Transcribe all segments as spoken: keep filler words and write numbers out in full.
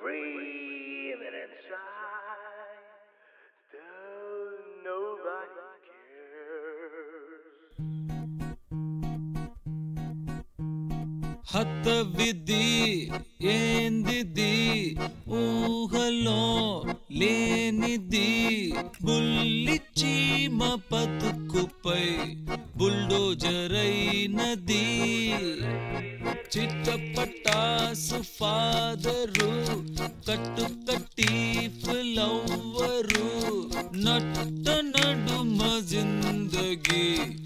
breathing inside, though nobody cares. హతవిధి ఏందిది ఊహలో లేనిది బుల్లి చీమ బతుకుపై బుల్డోజరైనది చిట్టపటాసు ఫాదరు కట్టు కట్టి ఫ్లవరు నట్ట నడుమ జిందగీ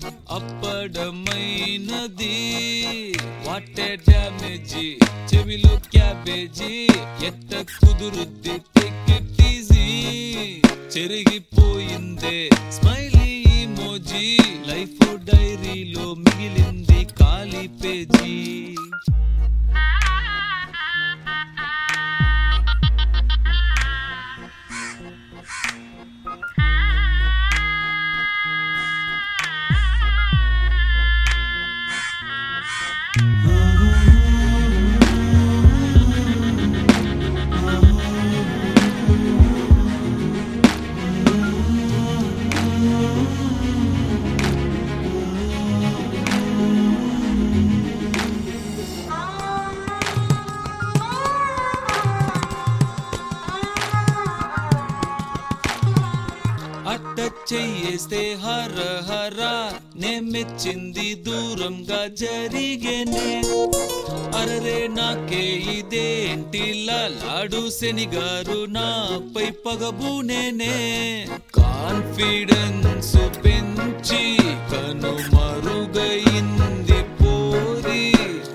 అప్పడమైనది వాటే డ్యామేజీ చెవిలో క్యాబేజీ ఎట్ట కుదురుద్ది టేక్ ఇట్ ఈజీ చెరిగిపోయిందే స్మైలీ ఇమోజీ లైఫ్ డైరీలో మిగిలింది ఖాళీ పేజీ అట్ట చెయ్యేస్తే హర హర నే మెచ్చింది దూరంగా జరిగేనే అరరే నాకే ఇదేంటి లాడు శనిగారు నాపై పగబూనేనే కాన్ఫిడెన్స్ పెంచి కనుమరుగైంది పోరి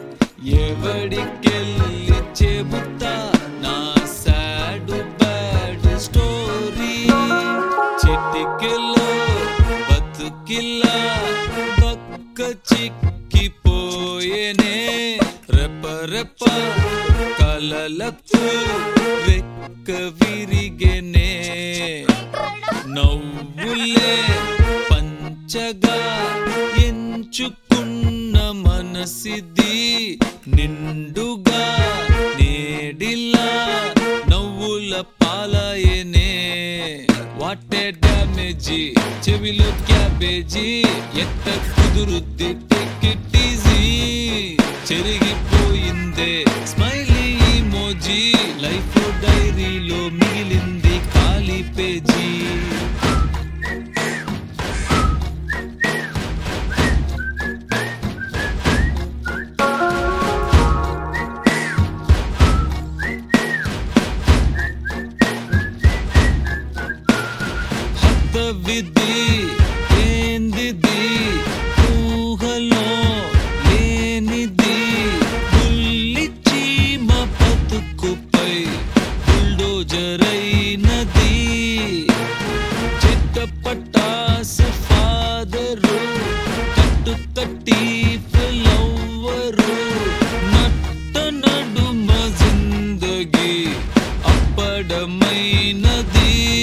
ఎవడికెళ్ళి చెబుతా నా సాడు బ్యాడ్ స్టోరీ చిటికెలో బతుకిల్లా బక్క చిక్కిపోయేనే రెప్ప రెప్ప కలలకు రెక్క విరిగేనే నవ్వులే పంచగా ఎంచుకున్న మనసిది నిండుగా నేడిలా నవ్వుల పాలయనే వాటే డ్యామేజీ చెవిలో క్యాబేజీ ఎట్ట కుదురుద్ది టేక్ ఇట్ ఈజీ చెరిగిపోయిందే స్మైలీ ఇమోజీ లైఫ్ డైరీలో మిగిలింది ఖాళీ పేజీ విధి ఏందిది ఊహలో లేనిది బుల్లి చీమ బతుకుపై బుల్డోజరైనది చిట్టపటాసు ఫాదరు కట్టు కట్టి ఫ్లవరు నట్ట నడుమ జిందగీ అప్పడమైనది